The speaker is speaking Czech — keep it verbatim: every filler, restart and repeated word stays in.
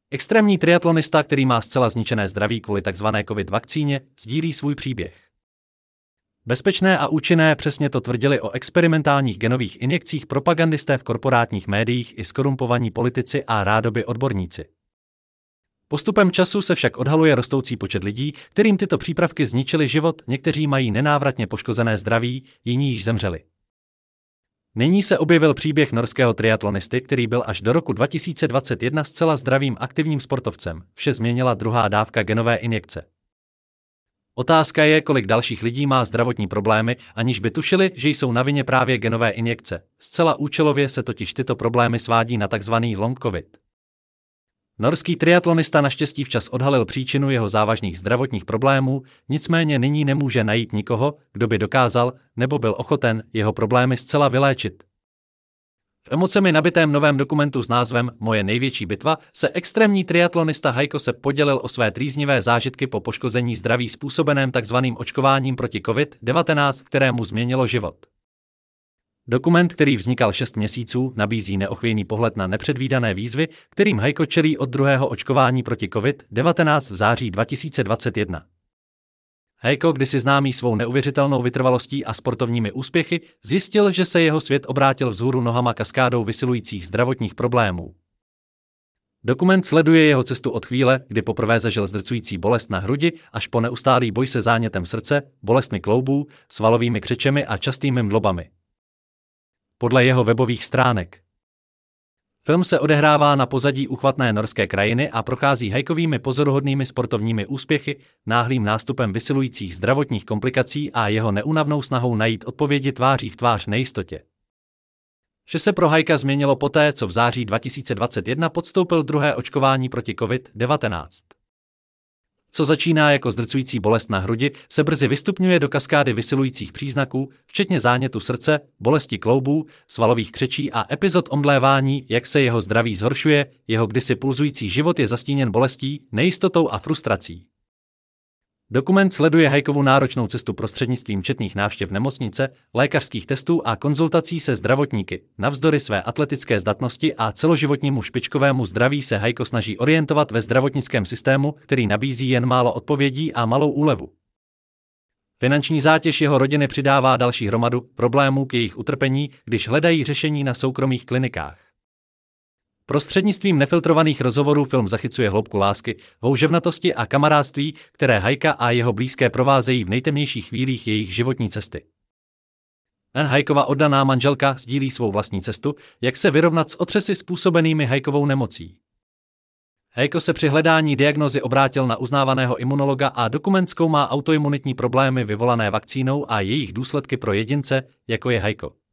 Extrémní triatlonista, který má zcela zničené zdraví kvůli takzvané covid vakcíně, sdílí svůj příběh. Bezpečné a účinné, přesně to tvrdili o experimentálních genových injekcích propagandisté v korporátních médiích i skorumpovaní politici a rádoby odborníci. Postupem času se však odhaluje rostoucí počet lidí, kterým tyto přípravky zničily život, někteří mají nenávratně poškozené zdraví, jiní již zemřeli. Nyní se objevil příběh norského triatlonisty, který byl až do roku dva tisíce dvacet jedna zcela zdravým aktivním sportovcem. Vše změnila druhá dávka genové injekce. Otázka je, kolik dalších lidí má zdravotní problémy, aniž by tušili, že jsou na vině právě genové injekce. Zcela účelově se totiž tyto problémy svádí na takzvaný long covid. Norský triatlonista naštěstí včas odhalil příčinu jeho závažných zdravotních problémů, nicméně nyní nemůže najít nikoho, kdo by dokázal nebo byl ochoten jeho problémy zcela vyléčit. V emocemi nabitém novém dokumentu s názvem Moje největší bitva se extrémní triatlonista Heiko Sepp podělil o své trýznivé zážitky po poškození zdraví způsobeném takzvaným očkováním proti covid devatenáct, kterému změnilo život. Dokument, který vznikal šest měsíců, nabízí neochvějný pohled na nepředvídané výzvy, kterým Heiko čelí od druhého očkování proti covid devatenáct v září dva tisíce dvacet jedna. Heiko, kdysi známý svou neuvěřitelnou vytrvalostí a sportovními úspěchy, zjistil, že se jeho svět obrátil vzhůru nohama kaskádou vysilujících zdravotních problémů. Dokument sleduje jeho cestu od chvíle, kdy poprvé zažil zdrcující bolest na hrudi, až po neustálý boj se zánětem srdce, bolestmi kloubů, svalovými křečemi a častými mdlobami. Podle jeho webových stránek. Film se odehrává na pozadí úchvatné norské krajiny a prochází Heikovými pozoruhodnými sportovními úspěchy, náhlým nástupem vysilujících zdravotních komplikací a jeho neúnavnou snahou najít odpovědi tváří v tvář nejistotě. Vše se pro Heika změnilo poté, co v září dva tisíce dvacet jedna podstoupil druhé očkování proti covid devatenáct. Co začíná jako zdrcující bolest na hrudi, se brzy vystupňuje do kaskády vysilujících příznaků, včetně zánětu srdce, bolesti kloubů, svalových křečí a epizod omdlévání, jak se jeho zdraví zhoršuje, jeho kdysi pulzující život je zastíněn bolestí, nejistotou a frustrací. Dokument sleduje Heikovu náročnou cestu prostřednictvím četných návštěv nemocnice, lékařských testů a konzultací se zdravotníky. Navzdory své atletické zdatnosti a celoživotnímu špičkovému zdraví se Heiko snaží orientovat ve zdravotnickém systému, který nabízí jen málo odpovědí a malou úlevu. Finanční zátěž jeho rodiny přidává další hromadu problémů k jejich utrpení, když hledají řešení na soukromých klinikách. Prostřednictvím nefiltrovaných rozhovorů film zachycuje hloubku lásky, houževnatosti a kamarádství, které Heika a jeho blízké provázejí v nejtemnějších chvílích jejich životní cesty. Jen Heikova oddaná manželka sdílí svou vlastní cestu, jak se vyrovnat s otřesy způsobenými Heikovou nemocí. Heiko se při hledání diagnózy obrátil na uznávaného imunologa a dokument zkoumá autoimunitní problémy vyvolané vakcínou a jejich důsledky pro jedince, jako je Heiko.